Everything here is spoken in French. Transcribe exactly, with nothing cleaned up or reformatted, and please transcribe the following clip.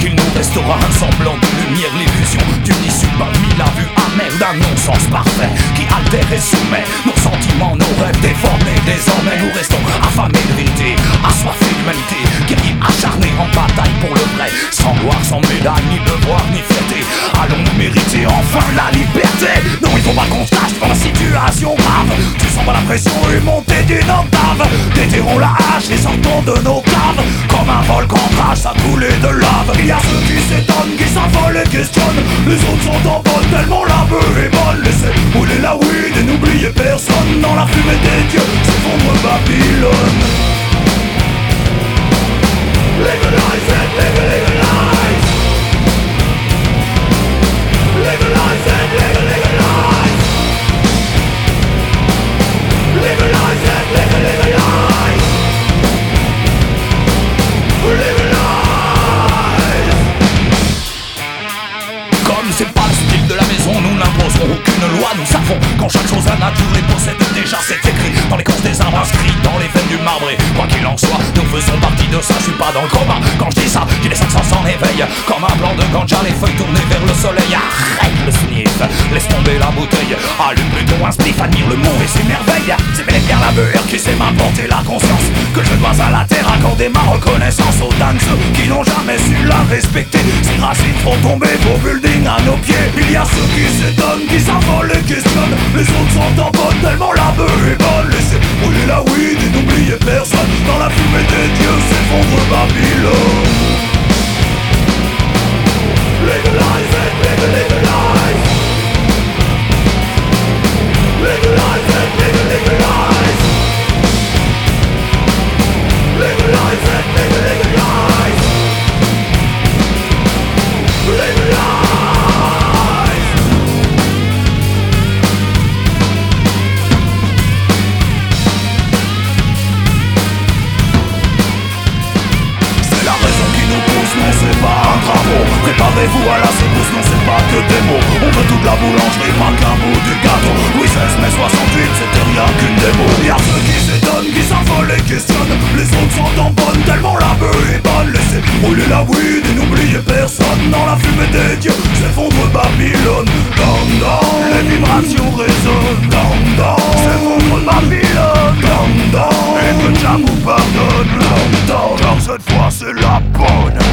qu'il nous restera un semblant de lumière, l'illusion d'une issue parmi la vue amère d'un non-sens parfait qui altère et soumet nos sentiments, nos rêves déformés. Désormais nous restons affamés de vérité, assoiffés d'humanité, guerriers acharnés en bataille pour le vrai, sans gloire, sans médaille, ni devoir, ni fierté. Allons-nous mériter enfin la liberté? Non, il faut pas qu'on se cache dans la situation grave. Tu sens pas la pression et monter d'une octave. Déterrons la hache et sortons de nos caves. Comme un volcan crache à couler de lave. Il y a ceux qui s'étonnent, qui s'affolent et questionnent. Les autres sont en bonne, tellement la beuh est bonne. Laissez rouler la weed et n'oubliez personne. Dans la fumée des dieux s'effondre Babylone. Legalize it, legalize. Legalize it, legalize. Legalize it, legalize. Legalize. Comme c'est pas le style de la maison, nous n'imposerons aucune loi. Nous savons qu'en chaque chose la nature les possède déjà. C'est écrit dans l'écorce des arbres, inscrit dans les veines du marbre. Et quoi qu'il en soit, nous faisons partie de ça. Je suis pas dans le coma quand je dis ça. J'ai les cinq sens en éveil, comme un blanc de ganja, les feuilles tournées vers le soleil. Arrête le sniff, laisse tomber la bouteille. Allume plutôt un spliff, admire le monde et ses merveilles. C'est bel et bien la beurre qui sait m'apporter la conscience que je dois à la terre accorder ma reconnaissance aux damnés qui n'ont jamais su la respecter. Ces racines font tomber vos buildings à nos pieds. Il y a ceux qui s'étonnent, qui s'affolent et questionnent. Les autres sont en bonne, tellement la beurre est bonne. Laissez brûler la weed et n'oubliez personne. Dans la fumée des dieux s'effondre Babylone. Legalize it, legalize. Legalize it, legalize. Legalize it, legalize. Legalize. C'est la raison qui nous pousse, non c'est pas un travaux. Préparez-vous à la secousse, non c'est pas que des mots. On veut toute la boulangerie, pas qu'un bout du gâteau. Louis seize mai soixante-huit, c'était rien qu'une démo. Y'a ceux qui s'étonnent, qui s'affolent et questionnent. Les autres sont en bonne, tellement la beuh est bonne. Laissez brûler la weed et n'oubliez personne. Dans la fumée des dieux s'effondre Babylone. Down, down, les vibrations résonnent. Down, down, s'effondre Babylone. Down, down, et que Jah vous pardonne. Down, down, car cette fois c'est la bonne.